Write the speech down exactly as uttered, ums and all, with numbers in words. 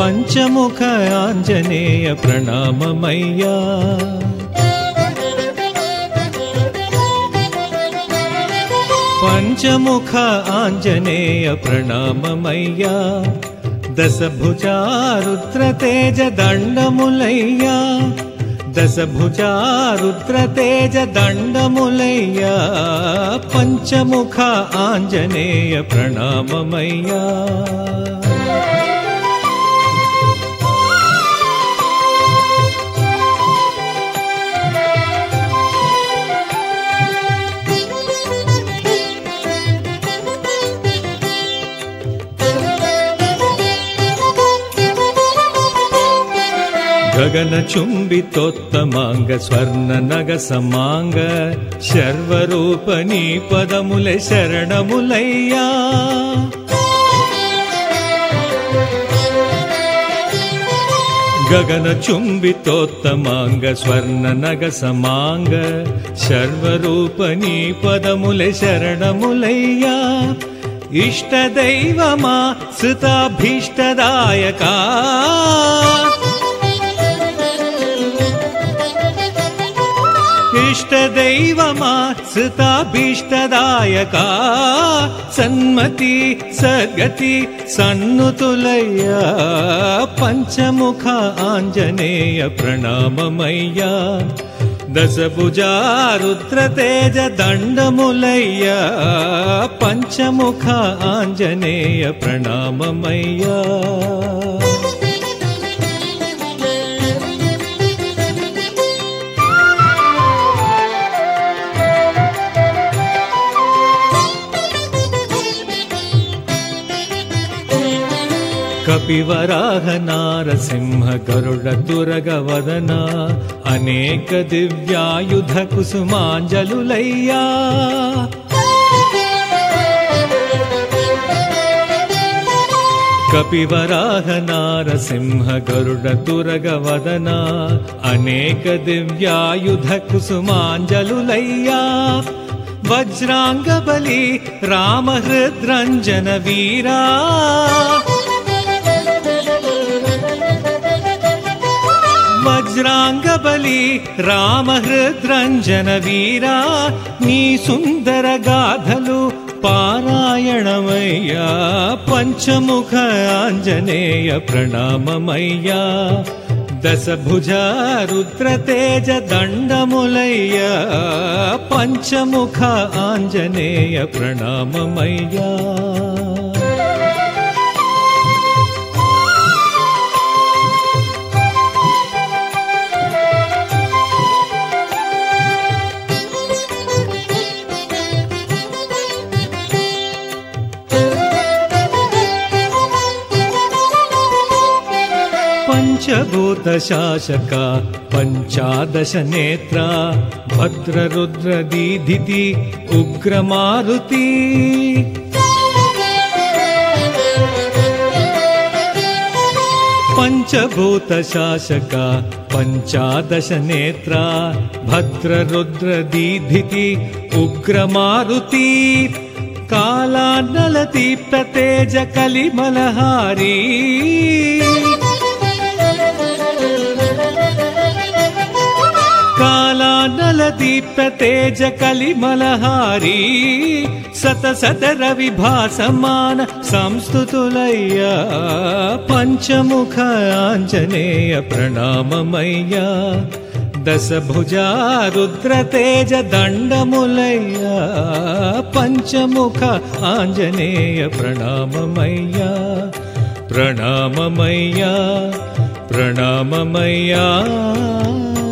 పంచముఖ ఆంజనేయ ప్రణామమయ్యా. పంచముఖ ఆంజనేయ ప్రణామమయ్యా. దశభుజా రుద్రతేజ దండములయ్యా. దశభుజా రుద్రతేజ దండములయ్యా. పంచముఖ ఆంజనేయ ప్రణామమయ్యా. గగన చుంబితోత్తమాంగ స్వర్ణ నగ సమాంగ శర్వరూపనీ పదములే శరణములయ్యా. గగన చుంబితోత్తమాంగ స్వర్ణ నగ సమాంగ శర్వరూపనీ పదములే శరణములయ్యా. ఇష్టదైవమా సుతాభీష్టదాయకా. ఇష్టదైవమా సుతాభీష్టదాయకా. సన్మతి సద్గతి సన్నుతులయ్యా. పంచముఖ ఆంజనేయ ప్రణామమయ్యా. దశభుజా రుద్రతేజ దండములయ్యా. పంచముఖ ఆంజనేయ ప్రణామమయ్యా. కపివరాహ నారసింహ గరుడ తురగ వదన అనేక దివ్యాయుధ కుసుమాంజలులయ్యా. కపివరాహ నారసింహ గరుడ తురగ వదన అనేక దివ్యాయుధ కుసుమాంజలులయ్యా. వజ్రాంగబలి రామహృద్రంజన వీరా. వజ్రాంగబలి రామహృద్రంజన వీరా. నీ సుందర గాథలు పారాయణమయ్యా. పంచముఖ ఆంజనేయ ప్రణామమయ్యా. దశభుజా రుద్రతేజ దండములయ్యా. పంచముఖ ఆంజనేయ ప్రణామమయ్యా. పంచభూత శాసక పంచాదశ నేత్ర భద్రరుద్ర దీధితి ఉగ్రమారుతి. పంచభూత శాసక పంచాదశ నేత్ర భద్రరుద్ర దీధితి ఉగ్రమారుతి. కాలానల దీప్త తేజ కలిమలహారీ. కాలానల దీప్త తేజ కలిమలహారీ. సత సత రవి భాసమాన సంస్తుతులయ్యా. పంచముఖ ఆంజనేయ ప్రణామమయ్యా. దశభుజా రుద్రతేజ దండములయ్యా. పంచముఖ ఆంజనేయ ప్రణామమయ్యా. ప్రణామమయ్యా ప్రణామమయ్యా.